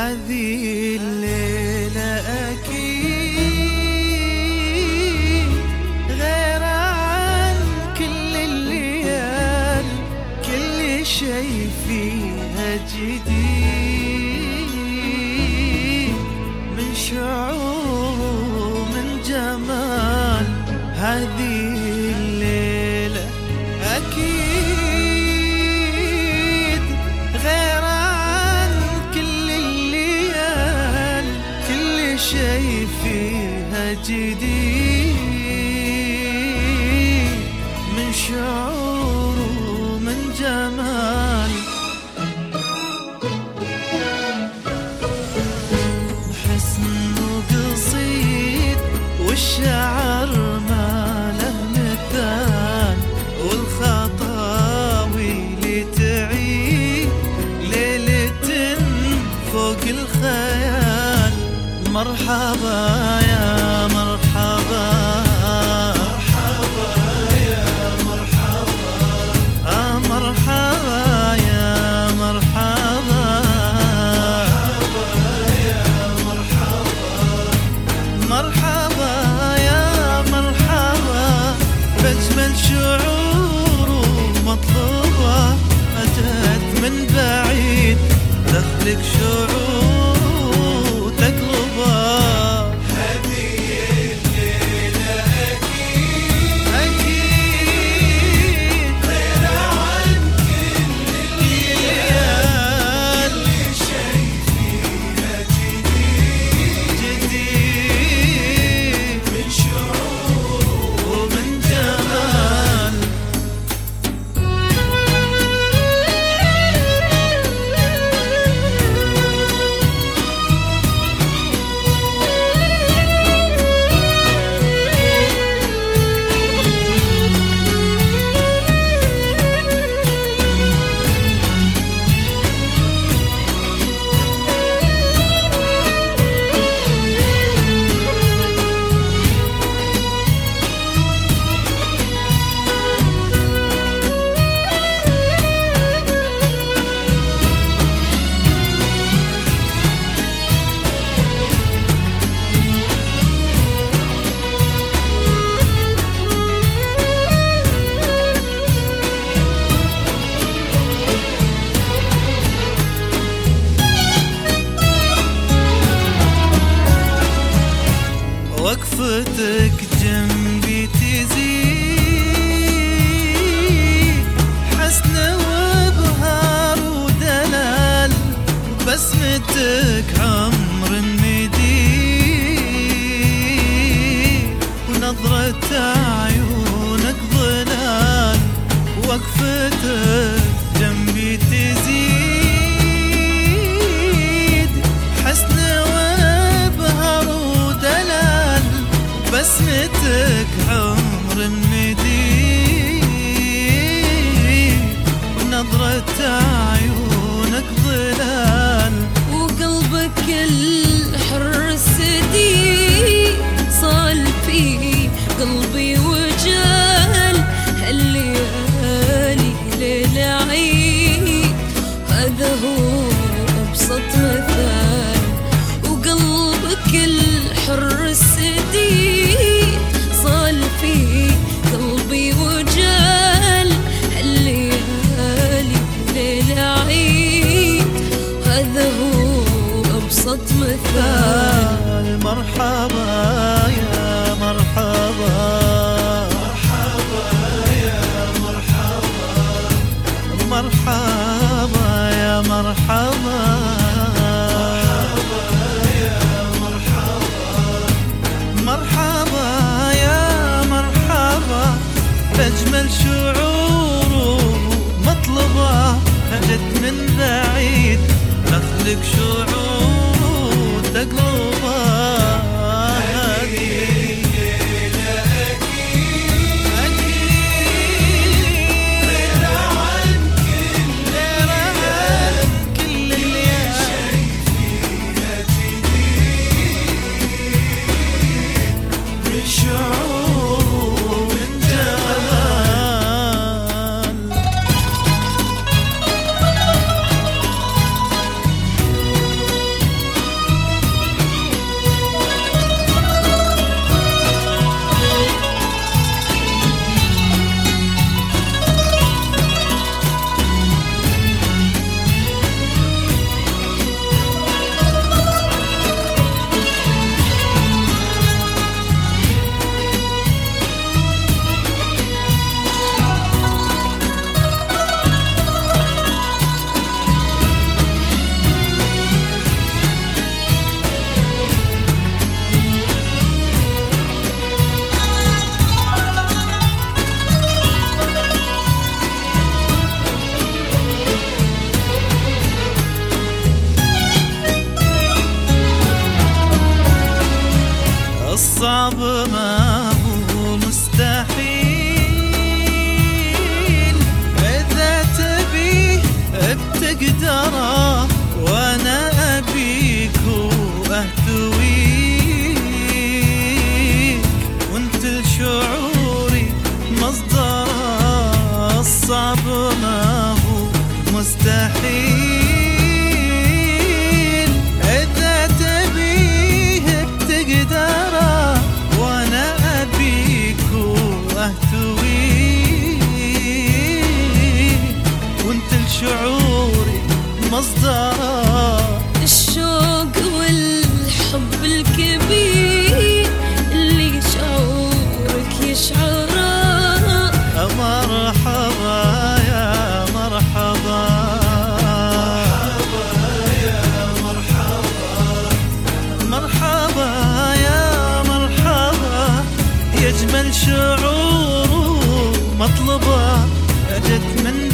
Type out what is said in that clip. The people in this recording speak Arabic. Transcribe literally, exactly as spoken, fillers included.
هذه الليلة أكيد غير عن كل الليال، كل شي فيها جديد من شعور ومن جمال. هذه الليلة أكيد غير عن كل الليال، كل شي فيها جديد من شعور ومن جمال. حسنه قصيد والشعر ما له مثال، والخطاوي اللي تعيد ليلة فوق الخيال. مرحبا يا مرحبا، مرحبا يا مرحبا، آه مرحبا يا مرحبا، مرحبا يا مرحبا، مرحبا يا مرحبا. بأجمل شعور مطلوبة أجت من بعيد، دخلك شعور تقلبه. هذه الليلة أكيد أكيد غير عن كل الليال، كل شي فيها جديد جديد من شعور ومن جمال. وقفتك جنبي تزيد حسن وابهار ودلال، بسمتك عمر مديد ونظرة عيونك ظلال. وقفتك جنبي تزيد حسن وابهار ودلال، بسمتك عمر مديد ونظرة عيونك ظلال. وقلبك الحر السديد صال فيه قلبي وجال. هالليالي ليلة عيد هذا هو أبسط مثال. وقلبك الحر السديد صال فيه قلبي وجال. هالليالي ليلة عيد هذا هو أبسط مثال. مرحبا يا مرحبا، مرحبا يا مرحبا، مرحبا يا مرحبا، مرحبا يا مرحبا، مرحبا يا مرحبا. بأجمل شعور مطلبة أجت من بعيد، دخلك شعور تقلبه. الصعب ما هو مستحيل، إذا تبيه بتقدره وأنا أبيك وأهتويك، وانت لشعوري مصدره. الصعب ما هو مستحيل، إذا تبيه بتقدره وأنا أبيك وأهتويك، وانت لشعوري مصدره. الشوق والحب الكبير اللي شعورك يشعره. مرحبا يا مرحبا، مرحبا يا مرحبا، يجمل شعور مطلبه، أجت من